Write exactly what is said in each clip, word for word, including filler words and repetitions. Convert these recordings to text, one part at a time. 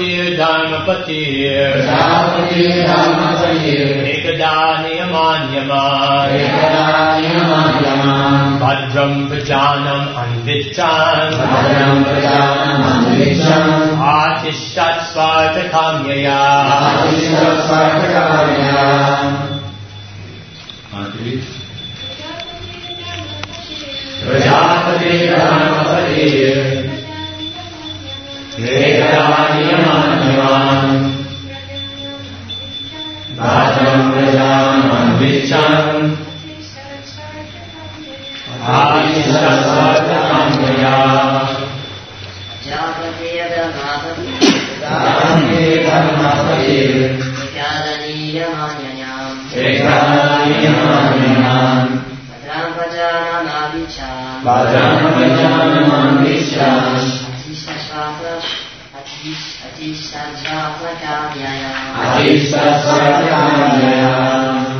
Prajapati Dharmapati Prajapati Dharmapati Ekada Niyaman Yaman Ekada Niyaman Yaman Bhadram Prajanam Anvichan Bhadram Prajanam Anvichan Atishat Svartakamyaya Atishat Svartakamyaya. Prajapati Dharmapati Ekada Niyaman Yaman Bhadram Prajanam Anvichan Atishat Svartakamyaya. Prajapati Dharmapati Prajapati Dharmapati Ekada Niyaman Yaman Ekada Niyaman Yaman Bhadram Prajanam Anvichan Bhadram Prajanam Anvichan Atishat Svartakamyaya. Atishat Svartakamyaya.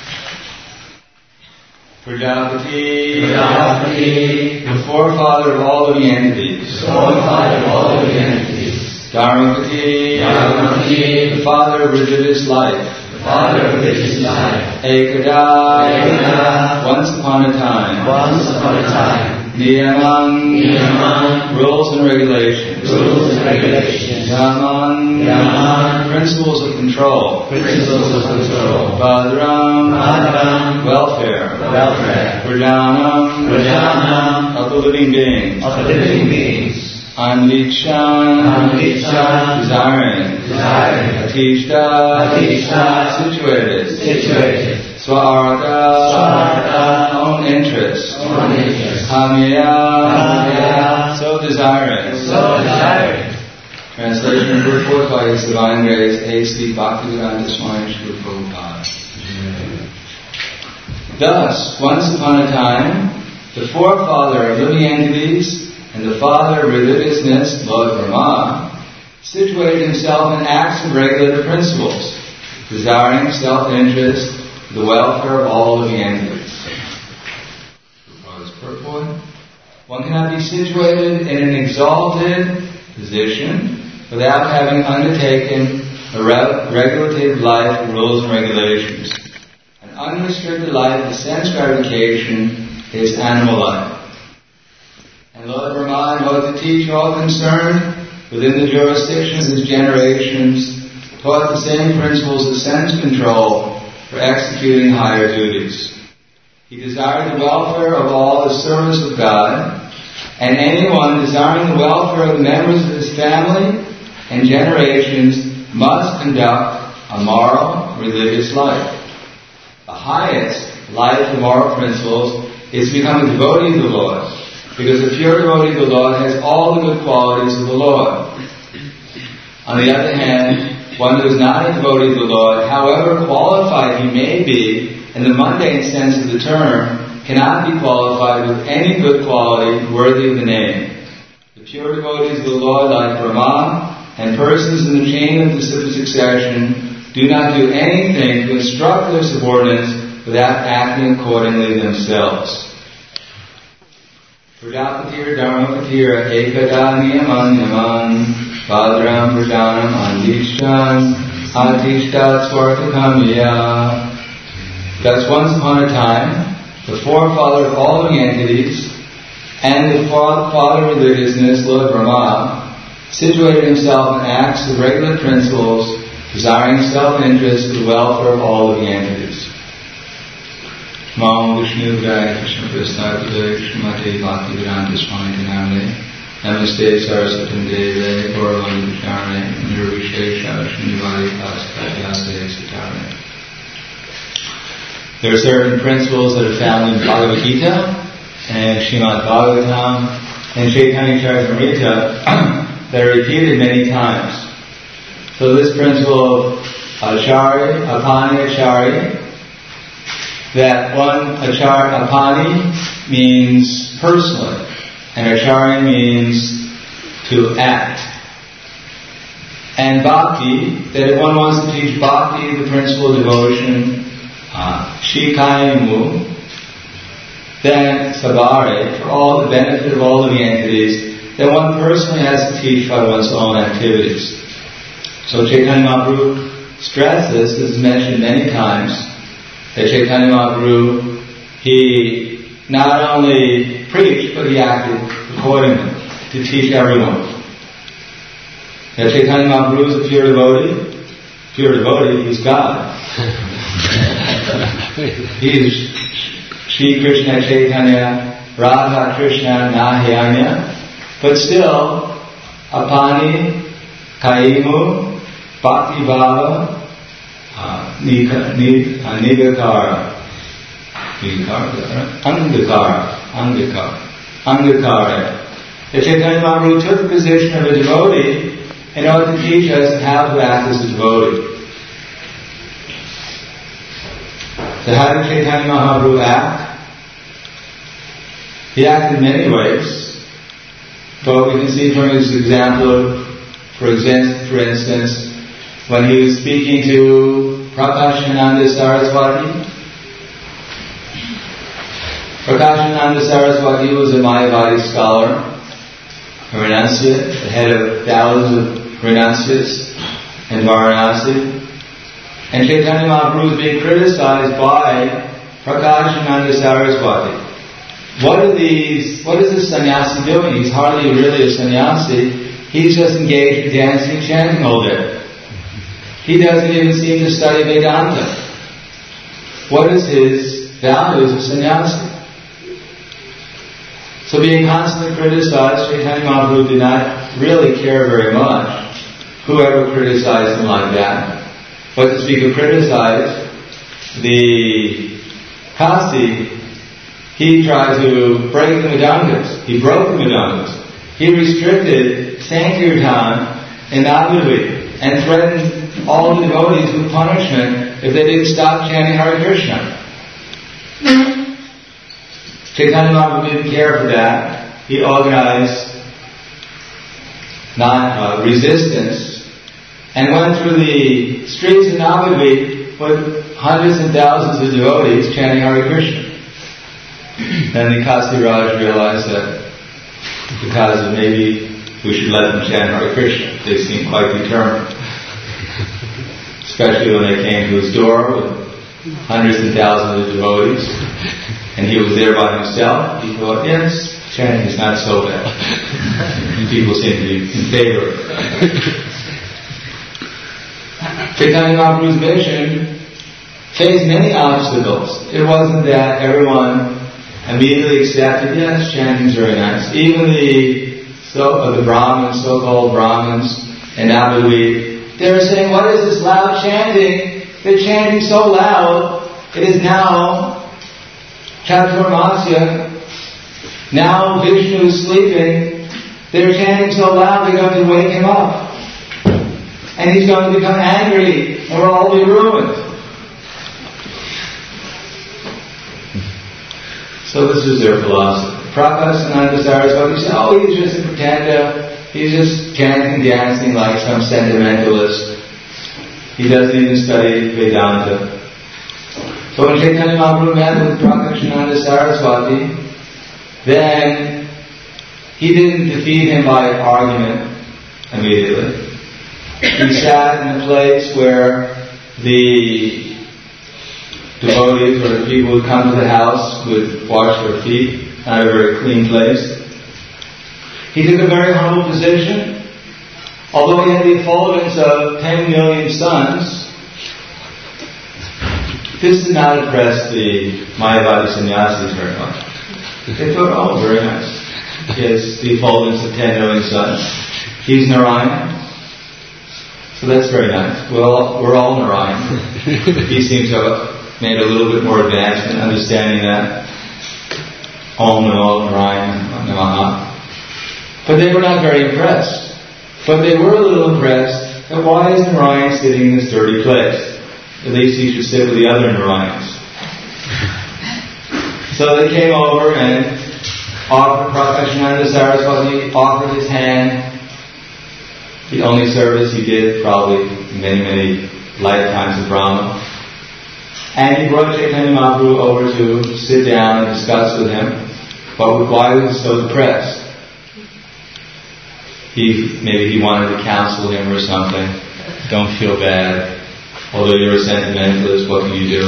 Prajapati, Prajapati, the forefather of all living entities. the forefather of all living entities. Dharmapati, Dharmapati, the father of religious life. the father of religious life. Ekada, Ekada, once upon a time. once upon a time. Niyaman, Niyaman, rules and regulations. rules and regulations. Yaman, Yaman, principles of control. principles of control. Bhadram, Bhadram, welfare. welfare. Prajanam, Prajanam, of the living beings. of the living beings. Anvichan, Anvichan, desiring. desiring. Atishta, Atishta, situated. situated. Swarga, Swarga, own interest. own interest. Kamya, Kamya, so desiring. so desiring. Translation and purport by His Divine Grace, A C Bhaktivedanta Swami Srila Prabhupada. Thus, once upon a time, the forefather of living entities and the father of religiousness, Lord Brahma, situated himself in acts of regulative principles, desiring self-interest, the welfare of all living entities. Purport. One cannot be situated in an exalted position without having undertaken a re- regulative life of rules and regulations. An unrestricted life of sense gratification is animal life. And Lord Brahma, in order to teach all concerned within the jurisdiction of his generations, taught the same principles of sense control for executing higher duties. He desired the welfare of all as service of God, and anyone desiring the welfare of the members of his family and generations must conduct a moral, religious life. The highest life of moral principles is to become a devotee of the Lord, because a pure devotee of the Lord has all the good qualities of the Lord. On the other hand, one who is not a devotee of the Lord, however qualified he may be in the mundane sense of the term, cannot be qualified with any good quality worthy of the name. The pure devotees of the Lord, like Brahma, and persons in the chain of disciplic succession, do not do anything to instruct their subordinates without acting accordingly themselves. Prajapati Dharmapati Ekada Niyaman Yaman Bhadram Prajanam Anvichan Atishtat Svartakamyaya. Thus once upon a time, the forefather of all living entities and the father of religiousness, Lord Brahma, situated himself in acts of regular principles, desiring self-interest for the welfare of all living entities. Namo Vishnu Vaya Krishna Prasthapade Shrimate Bhaktivedanta Swami Namne Namaste Saraswatam Deve Gauravani Vicharne Nirvishesha Srinivadi Paskadhyate Sitarne. There are certain principles that are found in Bhagavad Gita and Srimad Bhagavatam and Chaitanya Charitamrita that are repeated many times. So this principle of Acharya, Apani Acharya, that one Acharya, Apani means personally, and Acharya means to act. And Bhakti, that if one wants to teach Bhakti, the principle of devotion, uh, Shikaimu, then Sabare, for all the benefit of all of the entities, then one personally has to teach by one's own activities. So Chaitanya Mahaprabhu stresses, this is mentioned many times, that Chaitanya Mahaprabhu, he not only preached, but he acted accordingly to teach everyone. Now Chaitanya Mahaprabhu is a pure devotee. Pure devotee, he's God. He is Shri Krishna Chaitanya, Radha Krishna Nahyanya. But still, Apani, Kaimu, Bhakti Bhava, uh, Nigakara, Nigakara, Angakara, Angakara, Angakara. The Chaitanya Mahaprabhu took the position of a devotee in order to teach us how to act as a devotee. So how did Chaitanya Mahaprabhu act? He acted in many ways. But we can see from his example, for example, for instance, when he was speaking to Prakashananda Saraswati. Prakashananda Saraswati was a Mayavadi scholar, a renunciate, the head of thousands of renunciates in Varanasi. And Chaitanya Mahaprabhu was being criticized by Prakashananda Saraswati. What are these, what is this sannyasi doing? He's hardly really a sannyasi. He's just engaged in dancing and chanting all day. He doesn't even seem to study Vedanta. What is his value as a sannyasi? So being constantly criticized, Chaitanya Mahaprabhu did not really care very much whoever criticized him like that. But to speak of criticize, the Kasi, he tried to break the Madangas. He broke the Madangas. He restricted Sankirtan in Navadvip and threatened all the devotees with punishment if they didn't stop chanting Hare Krishna. Chaitanya Mahaprabhu didn't care for that. He organized non, uh, resistance and went through the streets of Navadvip with hundreds and thousands of devotees chanting Hare Krishna. Then the Kasi Raj realized that because of maybe we should let them chant Hare Krishna. They seemed quite determined. Especially when they came to his door with hundreds and thousands of devotees. And he was there by himself. He thought, yes, chanting is not so bad. And people seem to be in favor of it. Chaitanya Mahaprabhu's mission faced many obstacles. It wasn't that everyone immediately accepted, yes, chanting is very nice. Even the so uh, the Brahmins, so-called Brahmins in Navadvip, they were saying, what is this loud chanting? They're chanting so loud. It is now Chaturmasya. Now Vishnu is sleeping. They're chanting so loud they're going to wake him up. And he's going to become angry and we'll all be ruined. So this is their philosophy. Prakashananda Saraswati said, oh, he's just a pretender. He's just chanting and dancing like some sentimentalist. He doesn't even study Vedanta. So when Chaitanya Mahaprabhu met with Prakashananda Saraswati, then he didn't defeat him by argument immediately. He sat in a place where the devotees or the people who come to the house would wash their feet, not a very clean place. He took a very humble position. Although he had the effulgence of ten million suns, this did not impress the Mayavadi sannyasis very much. They thought, oh, very nice. He has the effulgence of ten million suns. He's Narayana. So that's very nice. We're all, we're all Narayana. He seems to have made a little bit more advancement, understanding that Om Namo Narayana Namaha. But they were not very impressed. But they were a little impressed that why is Narayan sitting in this dirty place? At least he should sit with the other Narayans. So they came over and offered Prakashananda Saraswati, offered his hand. The only service he did, probably many, many lifetimes of Brahma. And he brought Chaitanya Mahaprabhu over to sit down and discuss with him. But why was he so depressed? He maybe he wanted to counsel him or something. Don't feel bad. Although you're a sentimentalist, what can you do?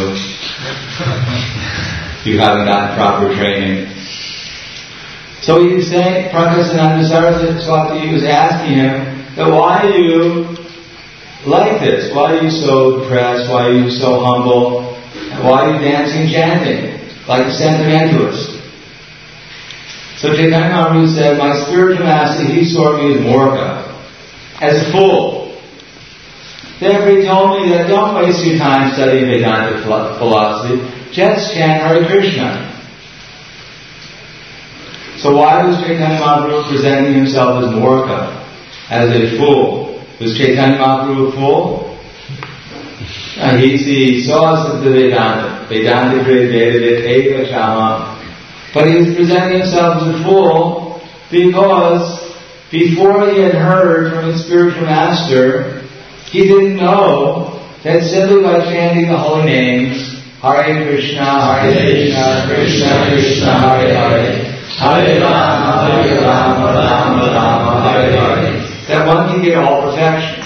You haven't gotten proper training. So he was saying, Prakashananda Saraswati was asking him, that why are you like this? Why are you so depressed? Why are you so humble? And why are you dancing and chanting like a sentimentalist? So Chaitanya Mahaprabhu said, my spiritual master, he saw me as Morka, as a fool. Therefore he told me that don't waste your time studying Vedanta philosophy, just chant Hare Krishna. So why was Chaitanya Mahaprabhu presenting himself as Morka, as a fool? Was Chaitanya Mahaprabhu a fool? Uh, he, he saw us as the Vedanta. Vedanta created Eva Chama. But he was presenting himself as a fool because before he had heard from his spiritual master, he didn't know that simply by chanting the holy names, Hare Krishna, Hare Krishna, Krishna Krishna, Hare Hare, Hare Rama, Hare Rama, Rama Rama, Hare Hare, that one can get all perfection.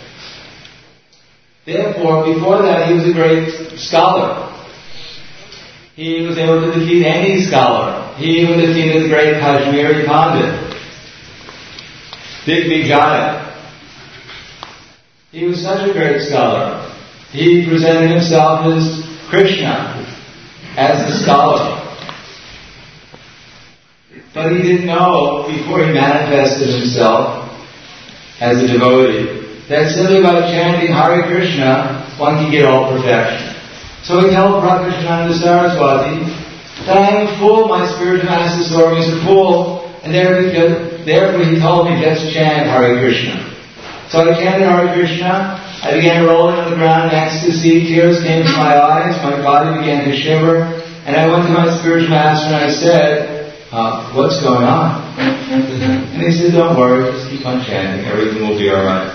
Therefore, before that, he was a great scholar. He was able to defeat any scholar. He even defeated the great Kashmiri Pandit, Digvijaya. He was such a great scholar. He presented himself as Krishna, as the scholar. But he didn't know, before he manifested himself as a devotee, that simply by chanting Hare Krishna, one can get all perfection. So he told Prakashananda Saraswati that I am a fool, my spiritual master saw me as a fool, and therefore, therefore he told me just chant Hare Krishna. So I chanted Hare Krishna, I began rolling on the ground in ecstasy, tears came to my eyes, my body began to shiver, and I went to my spiritual master and I said, uh, what's going on? And he said, don't worry, just keep on chanting, everything will be alright.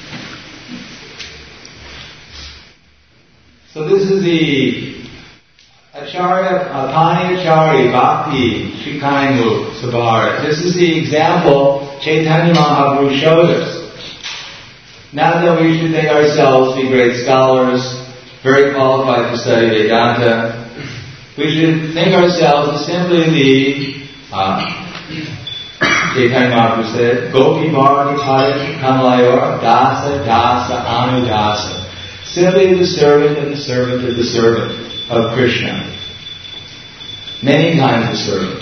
So this is the Acharya, Apani Acharya Bhakti Shikaimu Sabhara. This is the example Chaitanya Mahaprabhu showed us. Not that we should think ourselves to be great scholars, very qualified to study Vedanta. We should think ourselves as simply the, uh, Chaitanya Mahaprabhu said, Gopi Bharati Pada Kamalayor Dasa Dasa Anudasa. Simply the servant and the servant of the servant of Krishna. Many times the servant.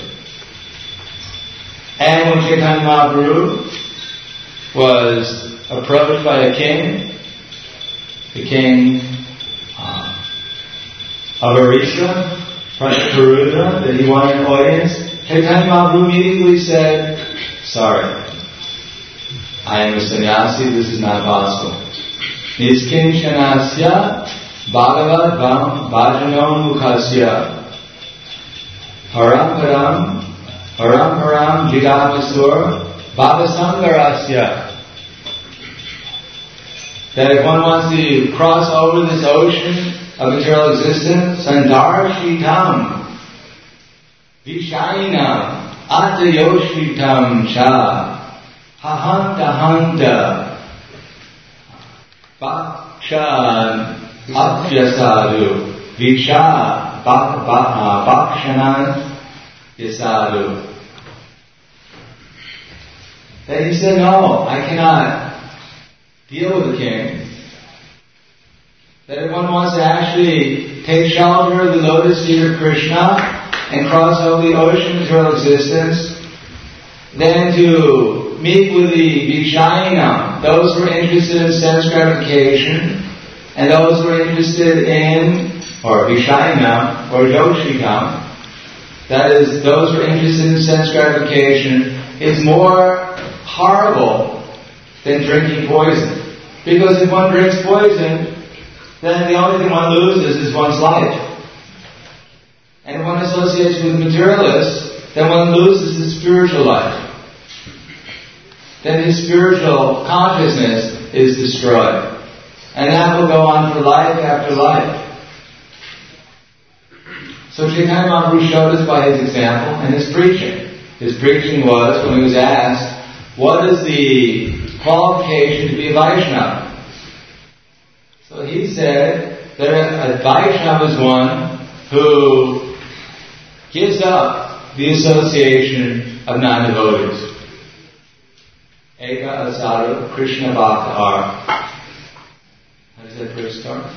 And when Chaitanya Mahaprabhu was approached by a king, the king uh, of Orissa, Prashparudha, that he wanted an audience, Chaitanya Mahaprabhu immediately said, sorry, I am a sannyasi, this is not possible. Niskinchanasya Bhagavad Vam Bhajano Mukhasya Haram Param Haram Param Jigamasur Bhavasangarasya. That if one wants to cross over this ocean of material existence, Sandarshitam Vishainam Atayoshitam Cha Hahanta Hanta Bhakshan Apyasadu Vicha Bhakshanan Yasadu. That he said, no, I cannot deal with the king. That if one wants to actually take shelter of the lotus feet of Krishna and cross over the ocean of material existence, then to meet with the Vishayana, those who are interested in sense gratification, and those who are interested in, or Vishayana, or Yoshikam, that is, those who are interested in sense gratification, is more horrible than drinking poison. Because if one drinks poison, then the only thing one loses is one's life. And if one associates with materialists, then one loses his spiritual life. Then his spiritual consciousness is destroyed. And that will go on for life after life. So Chaitanya Mahaprabhu showed us by his example and his preaching. His preaching was, when he was asked, what is the qualification to be a Vaishnava? So he said that a Vaishnava is one who gives up the association of non-devotees. Eka asara Krishna bhakta ar. How does that verse start?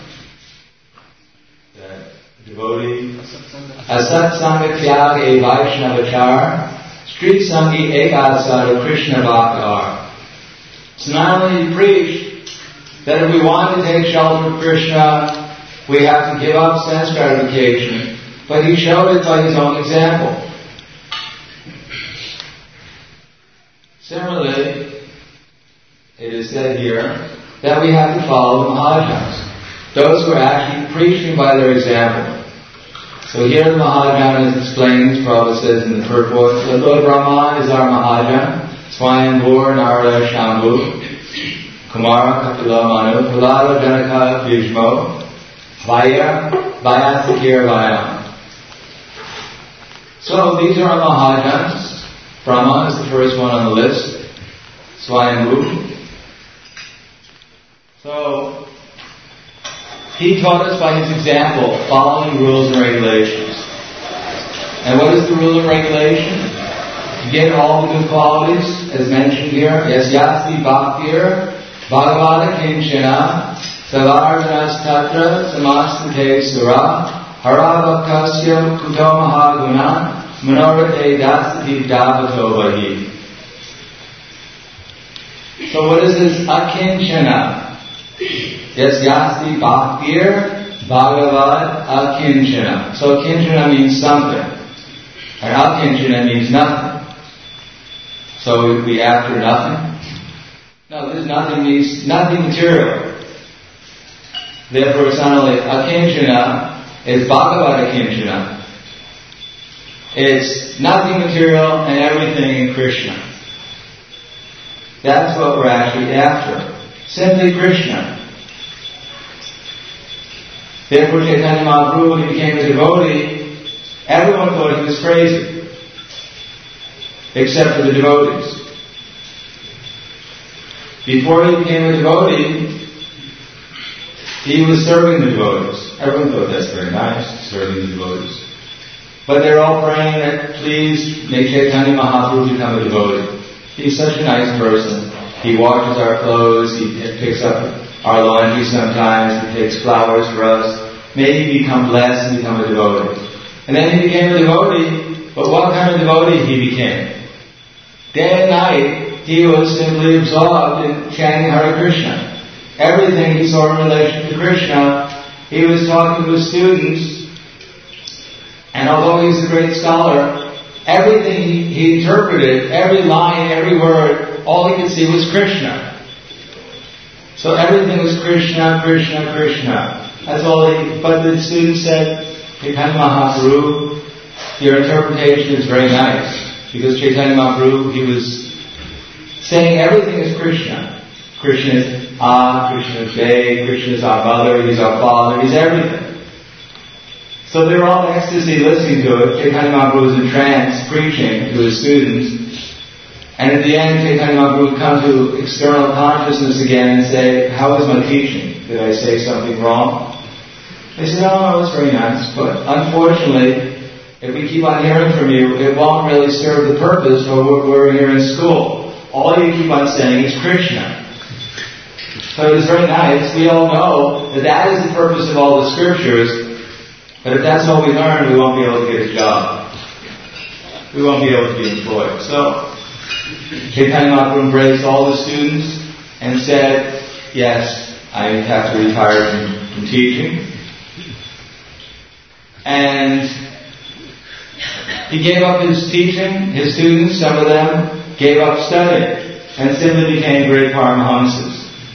The devotee. Asat sangha tyag e Vaishnavachar. Street sangi eka asara Krishna bhakta ar. So not only he preached that if we want to take shelter of Krishna, we have to give up sense gratification, but he showed it by his own example. Similarly, it is said here that we have to follow the Mahajans, those who are actually preaching by their example. So here the Mahajan is explained, Prabhupada says in the purport, that Lord Brahman is our Mahajan, Swayambhur Narada Shambhu, Kumara Kapila Manu, Pulada Janaka Bhishmo, Vaya, Vayasakir Vayam. So these are our Mahajans. Brahma is the first one on the list. Swayambhu. So, he taught us by his example, following rules and regulations. And what is the rule and regulation? To get all the good qualities, as mentioned here. Yes, yasti bhaktir, bhagavata kinchana, savarjanas tatra, samastate sura, harabhakasya kuto mahaguna, manorate dasati davato vahi. So what is this akinchana? Yes, yasti bhaktir, bhagavad akinchana. So akinchana means something, and akinchana means nothing. So we after nothing? No, this nothing means nothing material. Therefore, it's not only akinchana, it's bhagavad akinchana. It's nothing material and everything in Krishna. That's what we're actually after. Simply Krishna. Therefore, Chaitanya Mahaprabhu, when he became a devotee, everyone thought he was crazy, except for the devotees. Before he became a devotee, he was serving the devotees. Everyone thought that's very nice, serving the devotees. But they're all praying that please make Chaitanya Mahaprabhu become a devotee. He's such a nice person. He washes our clothes, he picks up our laundry sometimes, he takes flowers for us. May he become blessed and become a devotee. And then he became a devotee, but what kind of devotee he became? Day and night, he was simply absorbed in chanting Hare Krishna. Everything he saw in relation to Krishna, he was talking to his students, and although he's a great scholar, everything he, he interpreted, every line, every word, all he could see was Krishna. So everything was Krishna, Krishna, Krishna. That's all he, but the student said, Chaitanya Mahaprabhu, your interpretation is very nice. Because Chaitanya Mahaprabhu, he was saying everything is Krishna. Krishna is Ah, Krishna is Bay, Krishna is our mother, he's our father, he's everything. So they were all in ecstasy listening to it. Chaitanya Mahaprabhu was in trance, preaching to his students. And at the end, Chaitanya Mahaprabhu would come to external consciousness again and say, how was my teaching? Did I say something wrong? They said, no, no, it's very nice. But unfortunately, if we keep on hearing from you, it won't really serve the purpose for what we're here in school. All you keep on saying is Krishna. So it's very nice. We all know that that is the purpose of all the scriptures. But if that's all we learn, we won't be able to get a job. We won't be able to be employed. So Chaitanya Mahaprabhu embraced all the students and said, yes, I have to retire from, from teaching. And he gave up his teaching. His students, some of them, gave up studying and simply became great Paramahamsas.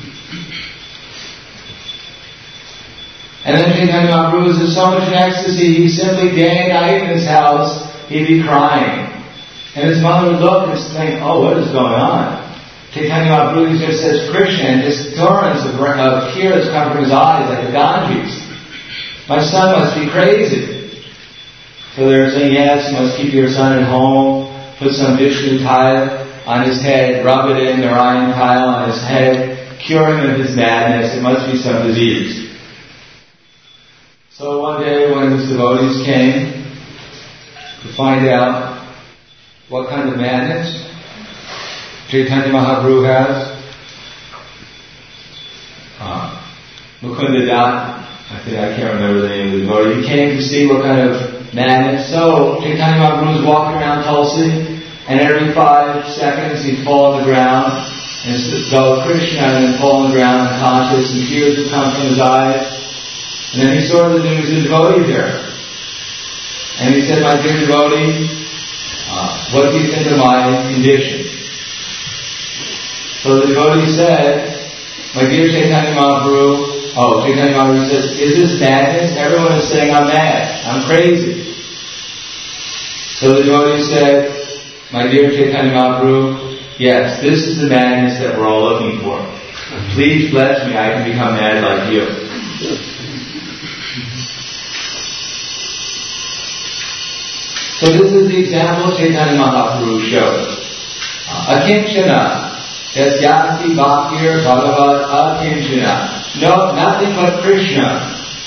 And then Chaitanya Mahaprabhu was in so much in ecstasy, he simply day and night in his house, he'd be crying. And his mother would look and think, oh, what is going on? Chaitanya Mahaprabhu just says Krishna, and just torrents of, of tears come from his eyes like the Ganges. My son must be crazy. So they're saying, yes, you must keep your son at home, put some Vishnu tile on his head, rub it in, Narayan tile on his head, cure him of his madness. It must be some disease. So one day one of his devotees came to find out what kind of madness Chaitanya Mahaprabhu has. Uh, Mukunda Dat, I think I can't remember the name of the devotee. He came to see what kind of madness. So Chaitanya Mahaprabhu was walking around Tulsi, and every five seconds he'd fall on the ground and go Krishna, and then fall on the ground unconscious, and tears would come from his eyes. And then he saw that there was a devotee there. And he said, "My dear devotee, uh, what do you think of my condition?" So the devotee said, "My dear Chaitanya Mahaprabhu," oh, Chaitanya Mahaprabhu says, "Is this madness? Everyone is saying I'm mad. I'm crazy." So the devotee said, "My dear Chaitanya Mahaprabhu, yes, this is the madness that we're all looking for. Please bless me, I can become mad like you." So this is the example Chaitanya Mahaprabhu showed. Akinchana. Yasyasti Bhaktir Bhagavat Akinchana. No, nothing but Krishna.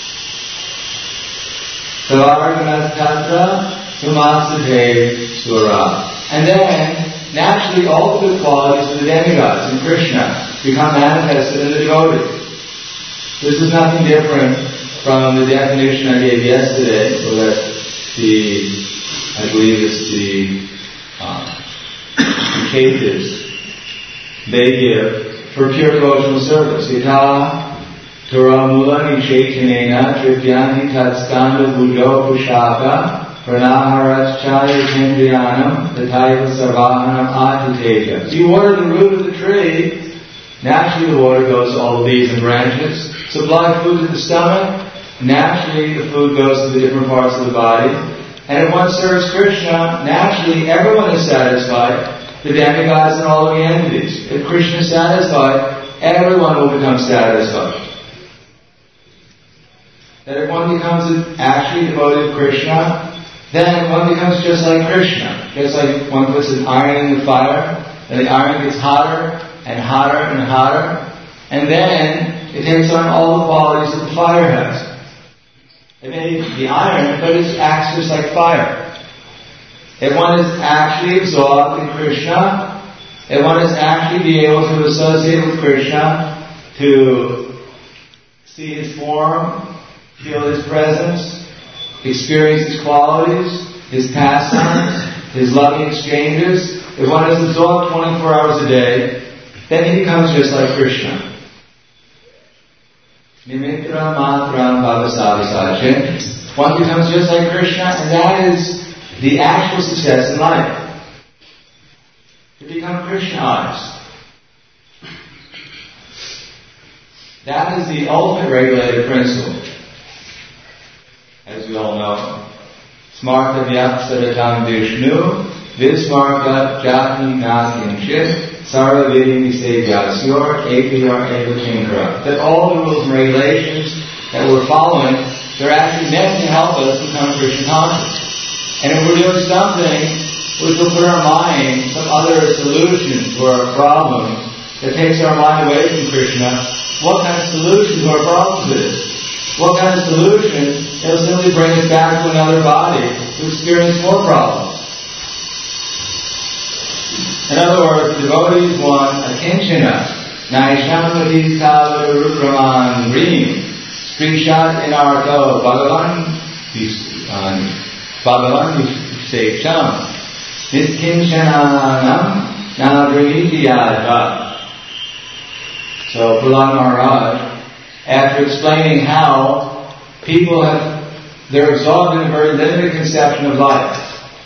Savarganastatra Sumasate Sura. And then, naturally, all the good qualities of the demigods in Krishna become manifested in the devotee. This is nothing different from the definition I gave yesterday, so that the, I believe it's the uh, Catholics, they give for pure devotional service. Yata Turamula Nishetanena Tripyanti Tatskanda Buddho Pushaka Pranaharat Chaya Kendriyanam Tataiva Sarvahanam Atitaja. If you water the root of the tree, naturally the water goes to all the leaves and branches. Supply food to the stomach, naturally the food goes to the different parts of the body. And if one serves Krishna, naturally everyone is satisfied, the demigods and all of the entities. If Krishna is satisfied, everyone will become satisfied. That if one becomes actually devoted to Krishna, then one becomes just like Krishna. Just like one puts an iron in the fire, and the iron gets hotter and hotter and hotter, and then it takes on all the qualities that the fire has. It may be iron, but it acts just like fire. If one is actually absorbed in Krishna, if one is actually be able to associate with Krishna, to see His form, feel His presence, experience His qualities, His pastimes, His loving exchanges, if one is absorbed twenty-four hours a day, then he becomes just like Krishna. Nimitra matram bhavasavisache. One becomes just like Krishna, and that is the actual success in life. To become Krishnaized. That is the ultimate regulative principle. As we all know. Smarta vyapsadatam vishnu, vismarta jatni nakinchit, sarva vidhi sevyasyor, apiyar evakinkara. That all the rules and regulations that we're following, they're actually meant to help us become Krishna conscious. And if we're doing something which will put our mind some other solution to our problem that takes our mind away from Krishna, what kind of solution to our problems is this? What kind of solution that will simply bring us back to another body to experience more problems? In other words, devotees want akinchana, naishampati kala rukraman rim, sprishat inarto bhagavan bhagavan seksham, niskinchananam nadrinitiyata. So Prahlad Maharaj, after explaining how people have, they're absorbed in a very limited conception of life.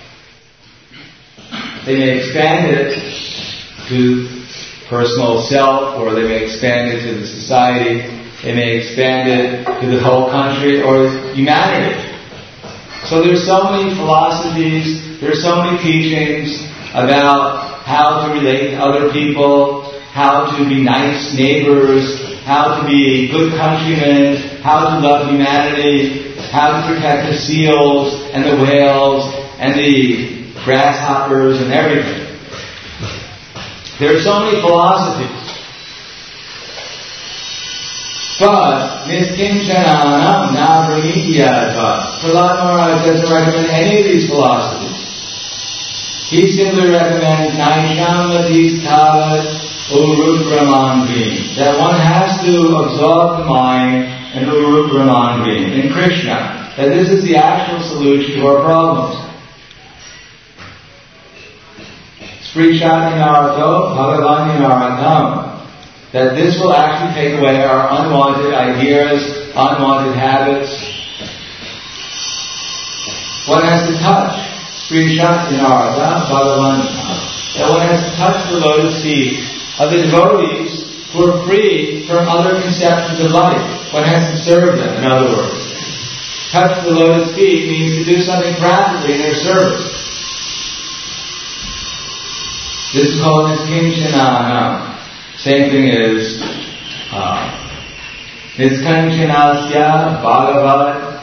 They may expand it to personal self, or they may expand it to the society, they may expand it to the whole country or humanity. So there's so many philosophies, there's so many teachings about how to relate to other people, how to be nice neighbors, how to be good countrymen, how to love humanity, how to protect the seals and the whales and the grasshoppers and everything. There are so many philosophies. But Niskinchananam Navramidhyatva. Prahlad Maharaj doesn't recommend any of these philosophies. He simply recommends Naishamati Tavat Urupramanvi. That one has to absorb the mind in Urupramanvi, in Krishna. That this is the actual solution to our problems. Srishatinarato Bhagavanyanaratam. That this will actually take away our unwanted ideas, unwanted habits. One has to touch Srishatinaratam Bhagavanyanaratam. That one has to touch the lotus feet of the devotees who are free from other conceptions of life. One has to serve them, in other words. Touch the lotus feet means to do something practically in their service. This is called Niskinchananam. Same thing is Niskinchanasya Bhagavat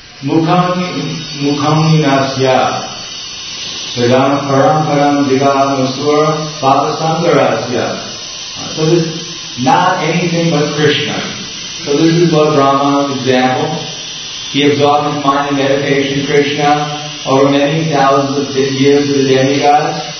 Mukhaminasya Vedam Paramparam Digamusur Bhavasangarasya. So this is not anything but Krishna. So this is Lord Brahma's example. He absorbed his mind in meditation Krishna over many thousands of years of the demigods.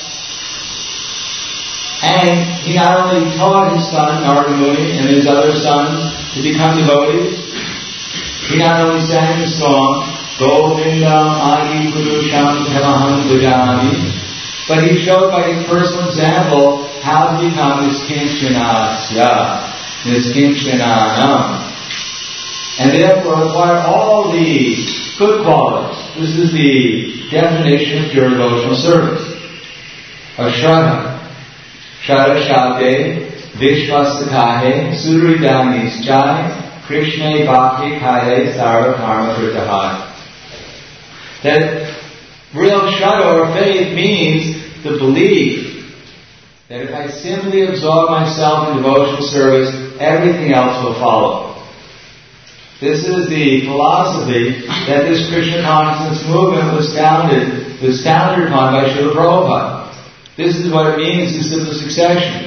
And he not only taught his son Narada Muni and his other sons to become devotees, he not only sang the song Govindam Adi Purusham Tamaham Bhajami, but he showed by his personal example how to become Niskinchanasya, Niskinchananam, and therefore acquire all the good qualities. This is the definition of pure devotional service. Ashraddha. Shara Shabde, Vishwasatahe, Suridani Jai, Krishna Bhakti Kaya Sarva Karma Kritahai. That real Shraddha or faith means the belief that if I simply absorb myself in devotional service, everything else will follow. This is the philosophy that this Krishna consciousness movement was founded, was founded upon by Srila Prabhupada. This is what it means in simple succession.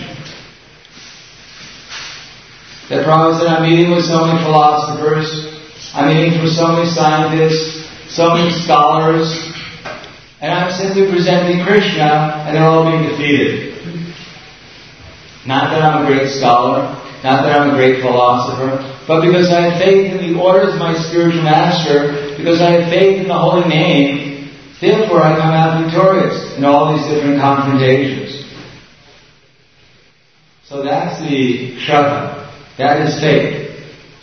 That Prabhupada said, I'm meeting with so many philosophers, I'm meeting with so many scientists, so many scholars, and I'm simply presenting Krishna, and they're all being defeated. Not that I'm a great scholar, not that I'm a great philosopher, but because I have faith in the orders of my spiritual master, because I have faith in the holy name, therefore I come out victorious in all these different confrontations. So that's the Shraddha. That is faith.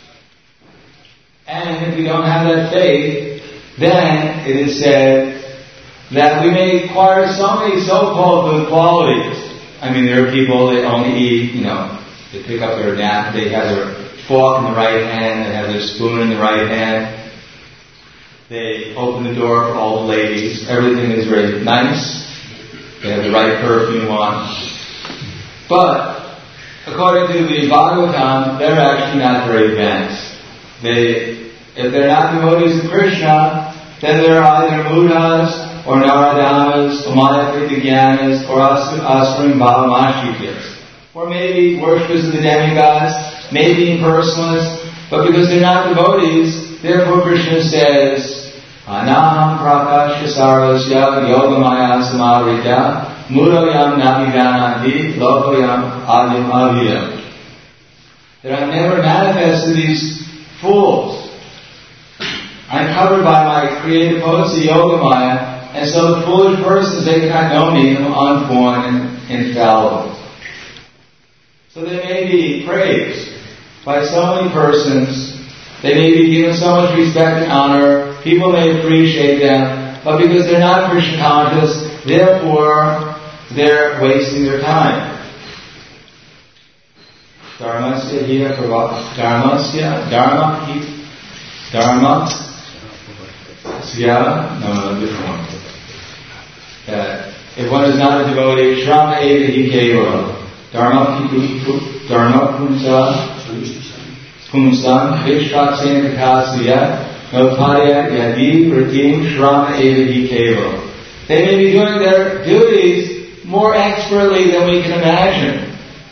And if we don't have that faith, then it is said that we may acquire so many so-called good qualities. I mean, there are people that only eat, you know, they pick up their nap, they have their fork in the right hand, they have their spoon in the right hand. They open the door for all the ladies. Everything is very nice. They have the right perfume on. But, according to the Bhagavatam, they're actually not very advanced. They, if they're not devotees of Krishna, then they're either Buddhas, or Naradamas, or Mayapritagyanas, or Asurim Bhavamashikis. Or maybe worshippers of the demigods, maybe impersonalists, but because they're not devotees, therefore Krishna says, Anaham prakasya sarvasya yogamaya samadritya mudoyam navidanandi lokoyam adyam avidam. That I'm never manifest to these fools. I'm covered by my creative potency, yogamaya, and so the foolish persons, they cannot know me, I'm unborn and infallible. So they may be praised by so many persons, they may be given so much respect and honor, people may appreciate them, but because they're not Krishna conscious, therefore they're wasting their time. Dharmasya hiya prava, dharmasya, dharma, dharma, sya, no, no, different one. Uh, if one is not a devotee, shrama eva hi keva, dharma, dharma, punsa, Kumsam Vishvaksena Kakasya Nopadya Yadi Pratim Shrama Evahi Kevo. They may be doing their duties more expertly than we can imagine.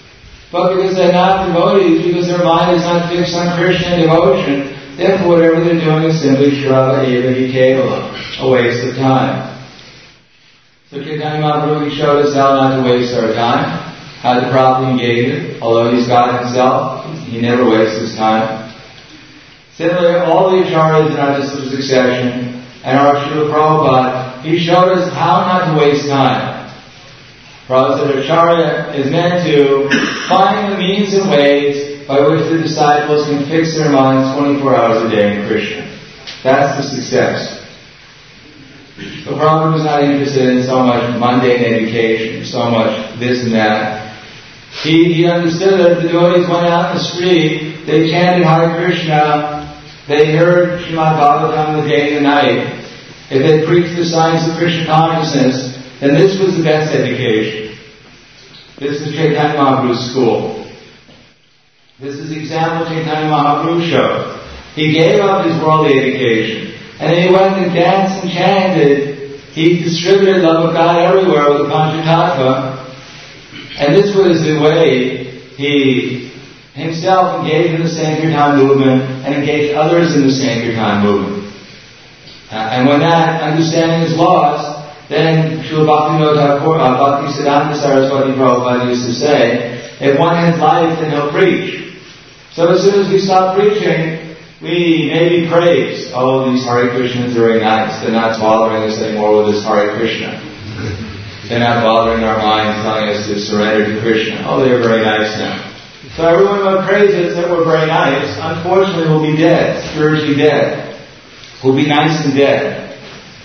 But because they're not devotees, because their mind is not fixed on Krishna devotion, therefore whatever they're doing is simply Shrava Eva Hi Kevala, a waste of time. So Chaitanya Mahaprabhu showed us how not to waste our time, how to properly engage it. Although he's God himself, he never wastes his time. Similarly, all the acharyas in our disciple succession and our Srila Prabhupada, he showed us how not to waste time. Prabhupada said acharya is meant to find the means and ways by which the disciples can fix their minds twenty-four hours a day in Krishna. That's the success. So Prabhupada was not interested in so much mundane education, so much this and that. He, he understood that the devotees went out in the street, they chanted Hare Krishna, they heard Srimad Bhagavatam the day and the night. If they preached the science of Krishna consciousness, then this was the best education. This is Chaitanya Mahaprabhu's school. This is the example Chaitanya Mahaprabhu showed. He gave up his worldly education. And then he went and danced and chanted. He distributed love of God everywhere with the Panchatattva. And this was the way he himself engaged in the Sankirtan movement and engaged others in the Sankirtan movement. Uh, and when that understanding is lost, then Srila Bhaktivinoda Thakur, uh, Bhaktisiddhanta Saraswati Prabhupada used to say, if one has life, then he'll preach. So as soon as we stop preaching, we maybe praise, oh, these Hare Krishnas are very nice. They're not bothering us anymore with this Hare Krishna. They're not bothering our minds, telling us to surrender to Krishna. Oh, they're very nice now. So everyone who praises that we're very nice, unfortunately will be dead, spiritually dead. Will be nice and dead.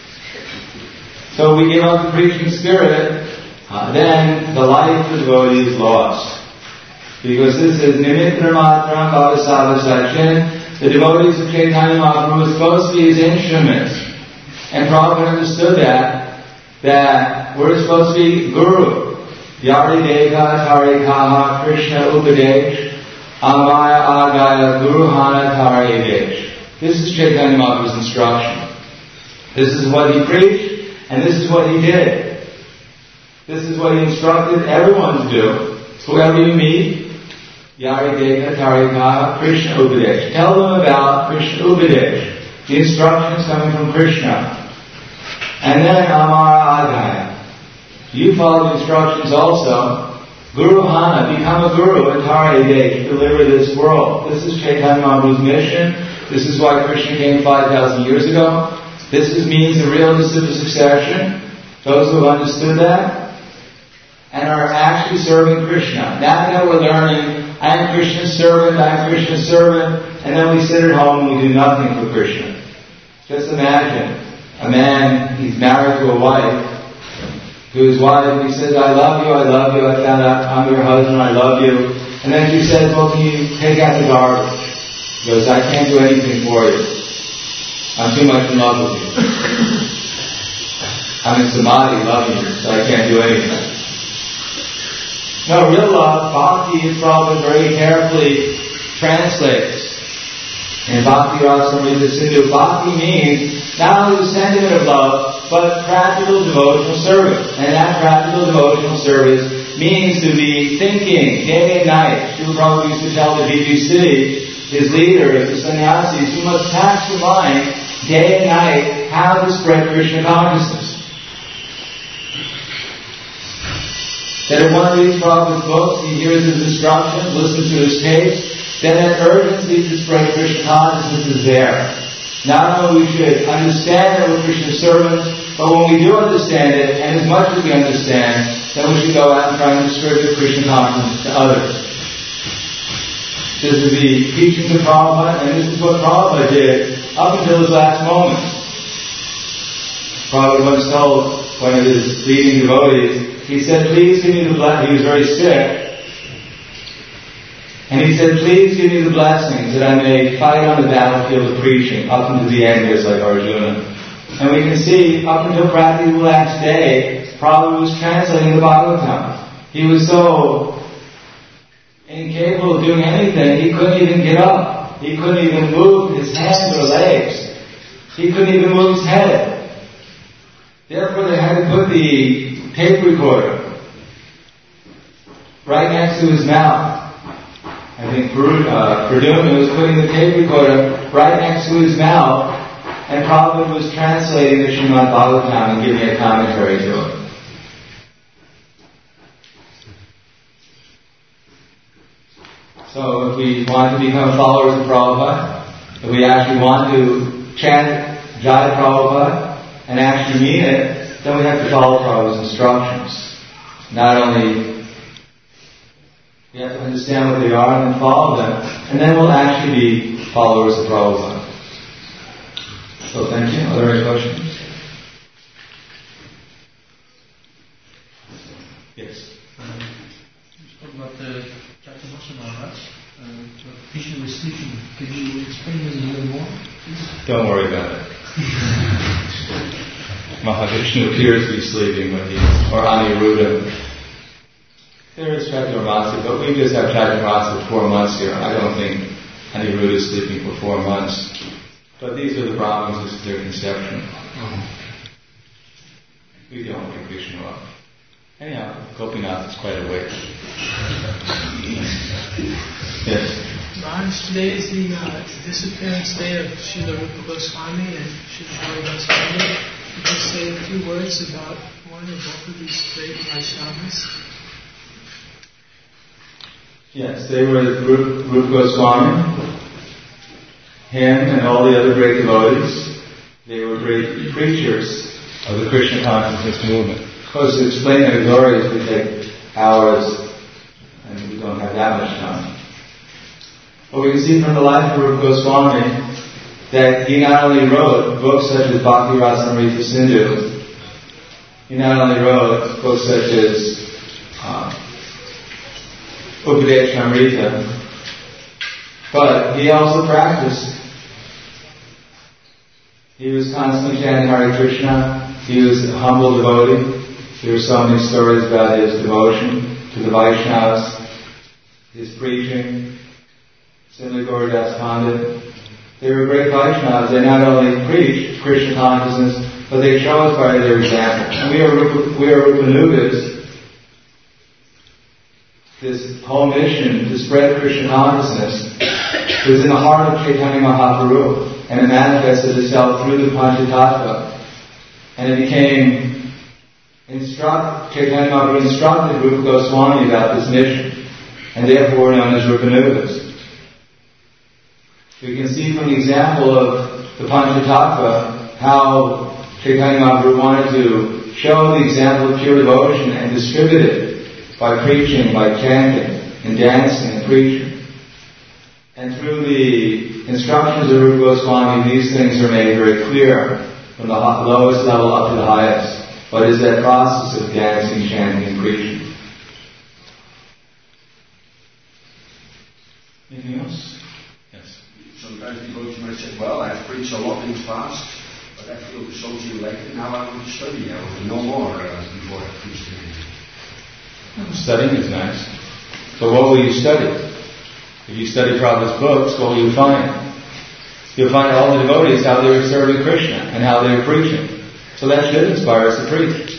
So we give up the preaching spirit, uh, then the life of the devotee is lost. Because this is Nimitra Matram Bhavasava Sachin. The devotees of Chaitanya Mahaprabhu were supposed to be his instruments. And Prabhupada understood that, that we're supposed to be Guru. Yari Deka Tari Kaha Krishna Upadesh Amaya Agaya Guru Hana Tari Yadesh. This is Chaitanya Mahaprabhu's instruction. This is what he preached, and this is what he did. This is what he instructed everyone to do. Whoever you meet, Yari Deka Tarikaha Krishna Upadesh. Tell them about Krishna Upadesh, the instructions coming from Krishna. And then Amara Agaya. You follow the instructions also. Guru Hana, become a guru in Tari Yadesh, deliver this world. This is Chaitanya Mahaprabhu's mission. This is why Krishna came five thousand years ago. This is, means the real disciple succession. Those who have understood that and are actually serving Krishna. Now that we're learning, I am Krishna's servant, I am Krishna's servant, and then we sit at home and we do nothing for Krishna. Just imagine a man, he's married to a wife, to his wife, he says, I love you, I love you, I found out I'm your husband, I love you. And then she says, well, can you take out the garbage? He goes, I can't do anything for you. I'm too much in love with you. I'm in samadhi loving you, so I can't do anything. No, real love, bhakti, is probably very carefully translates. In Bhakti Rasamrita Sindhu, bhakti means not only the sentiment of love, but practical devotional service. And that practical devotional service means to be thinking day and night. Srila Prabhupada used to tell the B B C, his leaders, the sannyasis, you must tax your mind day and night how to spread Krishna consciousness. That if one reads Prabhupada's books, he hears his instructions, listens to his tapes, then that urgency to spread Krishna consciousness is there. Not only we should understand that we're Krishna's servants, but when we do understand it, and as much as we understand, then we should go out and try and distribute Krishna consciousness to others. This is the teachings of Prabhupada, and this is what Prabhupada did up until his last moments. Prabhupada once told one of his leading devotees, he said, please give me the blessing. He was very sick. And he said, please give me the blessings that I may fight on the battlefield of preaching up until the end, just like Arjuna. And we can see, up until practically the last day, Prabhupada was translating the Bhagavatam. He was so incapable of doing anything, he couldn't even get up. He couldn't even move his hands or legs. He couldn't even move his head. Therefore, they had to put the tape recorder right next to his mouth. I think uh, Perduna was putting the tape recorder right next to his mouth and Prabhupada was translating the Srimad Bhagavatam and giving a commentary to it. So if we want to become followers of Prabhupada, if we actually want to chant Jai Prabhupada and actually mean it, then we have to follow Prabhupada's instructions. Not only we have to understand what they are and then follow them, and then we'll actually be followers of Prabhupada. So thank you. Are there any questions? Yes. Um, you spoke about the Chaitanya Maharaj. Uh, Krishna was sleeping. Could you explain this a little more, please? Don't worry about it. Mahavishnu appears to be sleeping when he, or Aniruddha. There is Chaturmasi, but we just have Chaturmasi for four months here. I don't think Aniruddha is sleeping for four months. But these are the Brahmins, this is their conception. Mm-hmm. We don't wake Vishnu up. Anyhow, Gopinath is quite awake. Yes? Maharaj, today is the uh, disappearance day of Srila Rupa Goswami and Srila Haridas Pandit. Could you say a few words about one or both of these great Vaishnavas? Yes, they were Rupa, Rupa Goswami, him and all the other great devotees. They were great preachers of the Krishna consciousness movement. Of course, to explain their glories would take hours, and we don't have that much time. But we can see from the life of Rupa Goswami that he not only wrote books such as Bhakti Rasamrita Sindhu, he not only wrote books such as uh, Upadeshamrita, but he also practiced. He was constantly chanting Hare Krishna. He was a humble devotee. There are so many stories about his devotion to the Vaishnavas, his preaching. Similarly, Gauridas Pandit. They were great Vaishnavas. They not only preached Krishna consciousness, but they chose by their example. And we are Rupa, we are Rupanugas. This whole mission to spread Krishna consciousness was in the heart of Chaitanya Mahaprabhu. And it manifested itself through the Panchatattva. And it became instruct, Chaitanya Mahaprabhu instructed Rupa Goswami about this mission. And therefore known as Rupanugas. We can see from the example of the Panchatattva how Chaitanya Mahaprabhu wanted to show the example of pure devotion and distribute it by preaching, by chanting, and dancing and preaching. And through the instructions of Rupa Goswami, these things are made very clear from the lowest level up to the highest. What is that process of dancing, chanting, and preaching? Anything else? Yes. Sometimes people might say, well, I've preached a lot in the past, but I feel so elated. Now I want to study. I want to know more uh, before I preach again. Studying is nice. But what will you study? If you study Prabhupada's books, what will you find? You'll find all the devotees, how they were serving Krishna and how they were preaching. So that should inspire us to preach.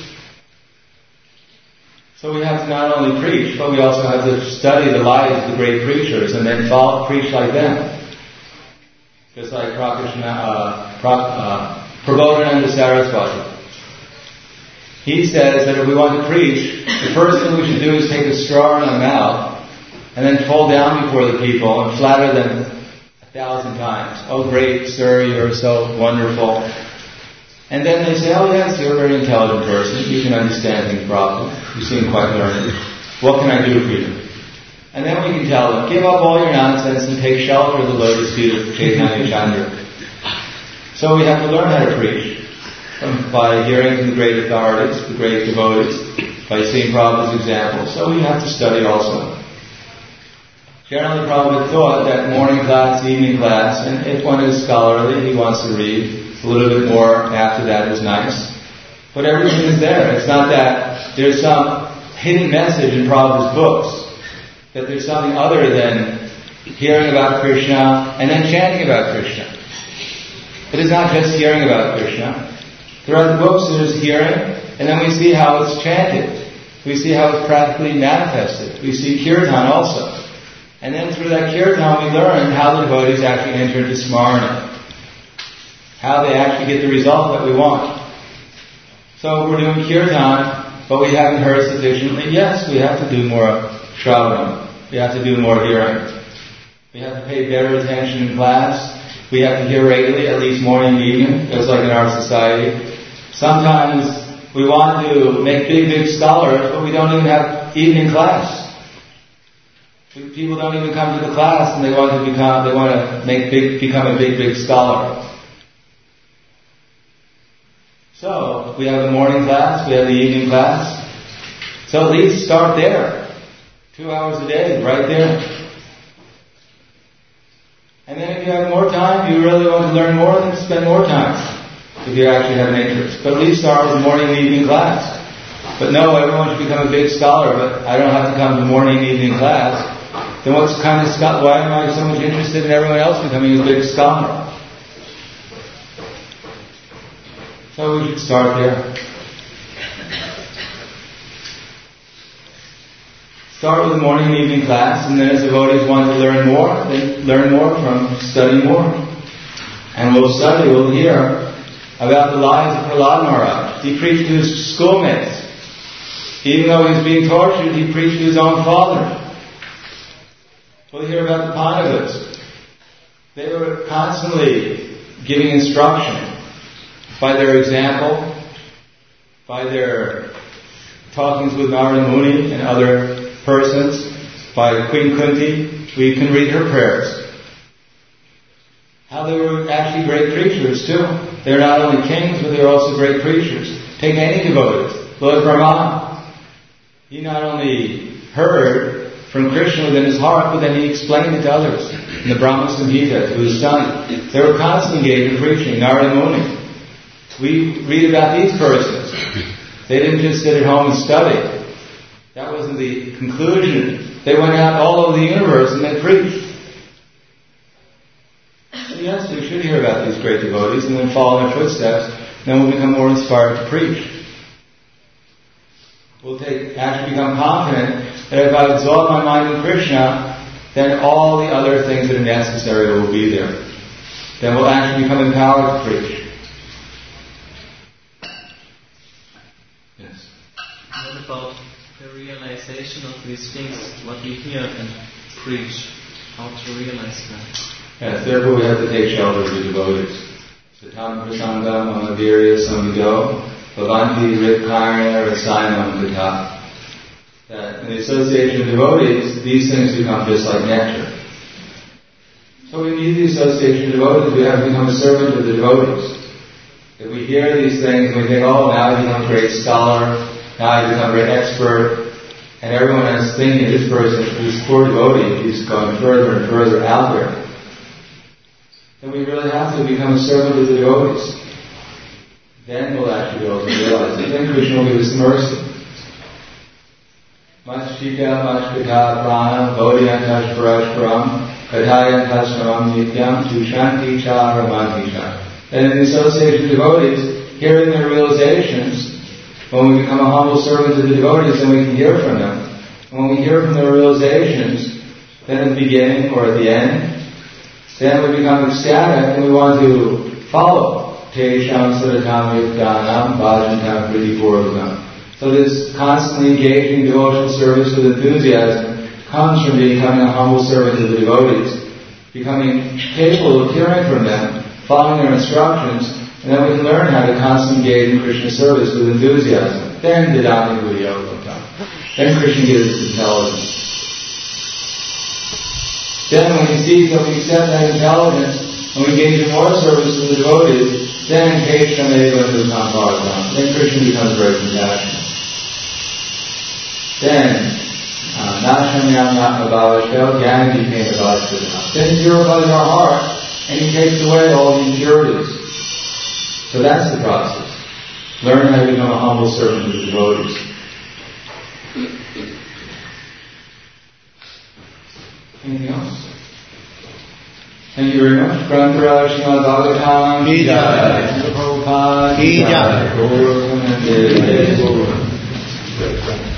So we have to not only preach, but we also have to study the lives of the great preachers and then follow, preach like them. Just like Prakrishna, uh, pra, uh, Prabodhananda Saraswati. He says that if we want to preach, the first thing we should do is take a straw in our mouth and then fall down before the people and flatter them a thousand times. Oh great sir, you're so wonderful. And then they say, oh yes, you're a very intelligent person. You can understand things properly. You seem quite learned. What can I do for you? And then we can tell them, give up all your nonsense and take shelter of the lotus feet of Chaitanya Chandra. So we have to learn how to preach. By hearing from the great authorities, the great devotees, by seeing Prabhupada's example. So we have to study also. Generally, Prabhupada thought that morning class, evening class, and if one is scholarly, he wants to read a little bit more after that is nice. But everything is there. It's not that there's some hidden message in Prabhupada's books, that there's something other than hearing about Krishna and then chanting about Krishna. It is not just hearing about Krishna. There are the books that is hearing, and then we see how it's chanted. We see how it's practically manifested. We see kirtan also. And then through that kirtan we learn how the devotees actually enter into smarana. How they actually get the result that we want. So we're doing kirtan, but we haven't heard sufficiently. Yes, we have to do more shravanam. We have to do more hearing. We have to pay better attention in class. We have to hear regularly, at least morning and evening, just like in our society. Sometimes we want to make big, big scholars, but we don't even have evening class. People don't even come to the class, and they want to become, they want to make big, become a big, big scholar. So we have the morning class, we have the evening class. So at least start there, two hours a day, right there. And then if you have more time, you really want to learn more, then spend more time, if you actually have an interest. But at least start with the morning and evening class. But no, everyone should become a big scholar, but I don't have to come to morning and evening class. Then what's kind of scholar? Why am I so much interested in everyone else becoming a big scholar? So we should start there. Start with the morning and evening class, and then as devotees want to learn more, they learn more from studying more. And we'll study, we'll hear about the lives of Prahlad Maharaj. He preached to his schoolmates. Even though he was being tortured, he preached to his own father. We'll hear about the Pandavas. They were constantly giving instruction by their example, by their talkings with Narada Muni and other persons, by Queen Kunti. We can read her prayers. How they were actually great preachers too. They're not only kings, but they're also great preachers. Take any devotees. Lord Brahma, he not only heard from Krishna within his heart, but then he explained it to others in the Brahma Samhita to his son. They were constantly engaged in preaching. Narada Muni. We read about these persons. They didn't just sit at home and study. That wasn't the conclusion. They went out all over the universe and they preached. So yes, we should hear about these great devotees and then follow in their footsteps. Then we'll become more inspired to preach. We'll take, actually become confident that if I absorb my mind in Krishna, then all the other things that are necessary will be there. Then we'll actually become empowered to preach. Yes. What about the realization of these things, what we hear and preach, how to realize that? Yes, therefore we have to take shelter of the devotees. Satam prasangam amavirya samvido bhavanti rikkarya rasayanam kata. That in the association of devotees, these things become just like nectar. So we need the association of devotees. We have to become a servant of the devotees. If we hear these things and we think, oh, now I become a great scholar, now I become a great expert, and everyone is thinking this person, this poor devotee, he's going further and further out there, then we really have to become a servant of the devotees. Then we'll actually be able to realize it. Then Krishna will give us mercy. Machika, Machkata, Prana, Bodhyantash, Parashparam, Kathayantasharam, Nityam, Tushanti, Cha, Ramanti, Cha. And in the association of devotees, hearing their realizations, when we become a humble servant of the devotees, then we can hear from them. And when we hear from their realizations, then at the beginning or at the end, then we become ecstatic and we want to follow. Tesham Sadatam Yukdanam Bhajantam Pritipurvakam. So this constantly engaging devotional service with enthusiasm comes from becoming a humble servant of the devotees, becoming capable of hearing from them, following their instructions, and then we can learn how to constantly engage in Krishna service with enthusiasm. Then Didami Buddhya will come. Then Krishna gives us intelligence. Then when he sees that we accept that intelligence, and we engage in more service with the devotees, then Krishna may go to the Sampardhan. Then Krishna becomes very compassionate. Then Nashamyam Natmabhavashkel Jnana became Abhashkata. Then he purifies our heart and he takes away all the impurities. So that's the process. Learn how to become a humble servant of the devotees. Anything else? Thank you very much. Prantara Srimad Bhagavatam Ki Jai. Prabhupada Ki Jai.